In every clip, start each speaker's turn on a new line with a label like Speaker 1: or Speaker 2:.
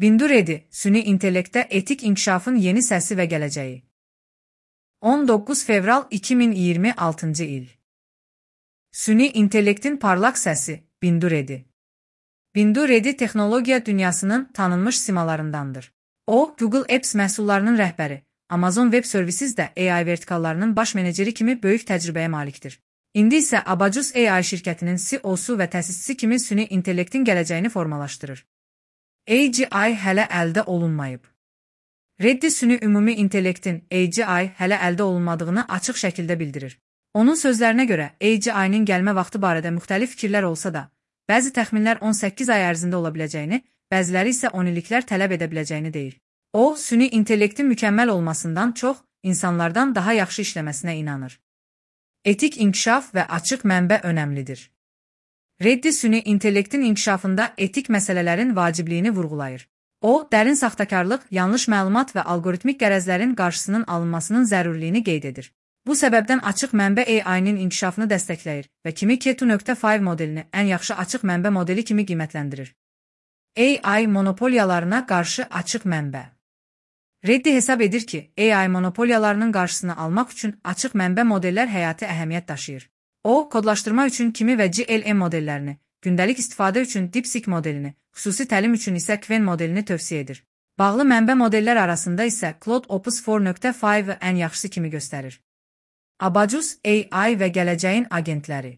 Speaker 1: Bindu Reddy, süni intellektdə etik inkişafın yeni səsi və gələcəyi. 19 fevral 2026 il. Süni intellektin parlaq səsi, Bindu Reddy. Bindu Reddy texnologiya dünyasının tanınmış simalarındandır. O, Google Apps məhsullarının rəhbəri, Amazon Web Services də AI vertikallarının baş meneceri kimi böyük təcrübəyə malikdir. İndi isə Abacus AI şirkətinin CEO-su və təsisçisi kimi süni intellektin gələcəyini formalaşdırır. AGI hələ əldə olunmayıb. Reddy süni ümumi intellektin AGI hələ əldə olunmadığını açıq şəkildə bildirir. Onun sözlərinə görə AGI-nin gəlmə vaxtı barədə müxtəlif fikirlər olsa da, bəzi təxminlər 18 ay ərzində ola biləcəyini, bəziləri isə 10 illiklər tələb edə biləcəyini deyir. O, süni intellektin mükəmməl olmasından çox, insanlardan daha yaxşı işləməsinə inanır. Etik inkişaf və açıq mənbə önəmlidir. Reddy süni intellektin inkişafında etik məsələlərin vacibliyini vurğulayır. O, dərin saxtakarlıq, yanlış məlumat və algoritmik qərəzlərin qarşısının alınmasının zərurliyini qeyd edir. Bu səbəbdən açıq mənbə AI-nin inkişafını dəstəkləyir və kimi K2.5 modelini ən yaxşı açıq mənbə modeli kimi qiymətləndirir. AI monopoliyalarına qarşı açıq mənbə. Reddy hesab edir ki, AI monopoliyalarının qarşısını almaq üçün açıq mənbə modellər həyati əhəmiyyət daşıyır. O, kodlaşdırma üçün kimi və GLM modellərini, gündəlik istifadə üçün DeepSeek modelini, xüsusi təlim üçün isə Qwen modelini tövsiyə edir. Bağlı mənbə modellər arasında isə Claude Opus 4.5-ı ən yaxşısı kimi göstərir. Abacus AI və gələcəyin agentləri.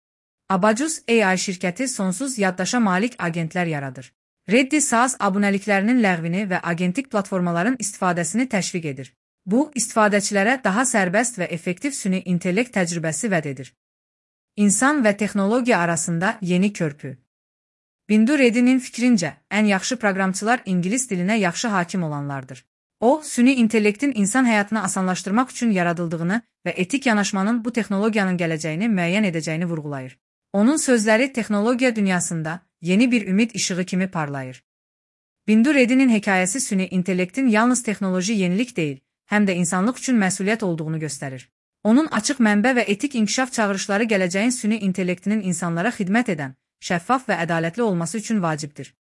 Speaker 1: Abacus AI şirkəti sonsuz yaddaşa malik agentlər yaradır. Reddy SaaS abunəliklərinin ləğvini və agentik platformaların istifadəsini təşviq edir. Bu, istifadəçilərə daha sərbəst və effektiv süni intellekt təcrübəsi vəd edir. İnsan və texnologiya arasında yeni körpü. Bindu Reddy'nin fikrincə, ən yaxşı proqramçılar ingilis dilinə yaxşı hakim olanlardır. O, süni intellektin insan həyatını asanlaşdırmaq üçün yaradıldığını və etik yanaşmanın bu texnologiyanın gələcəyini müəyyən edəcəyini vurğulayır. Onun sözləri texnologiya dünyasında yeni bir ümid işığı kimi parlayır. Bindu Reddy'nin hekayəsi süni intellektin yalnız texnoloji yenilik deyil, həm də insanlıq üçün məsuliyyət olduğunu göstərir. Onun açıq mənbə və etik inkişaf çağırışları gələcəyin süni intellektinin insanlara xidmət edən, şəffaf və ədalətli olması üçün vacibdir.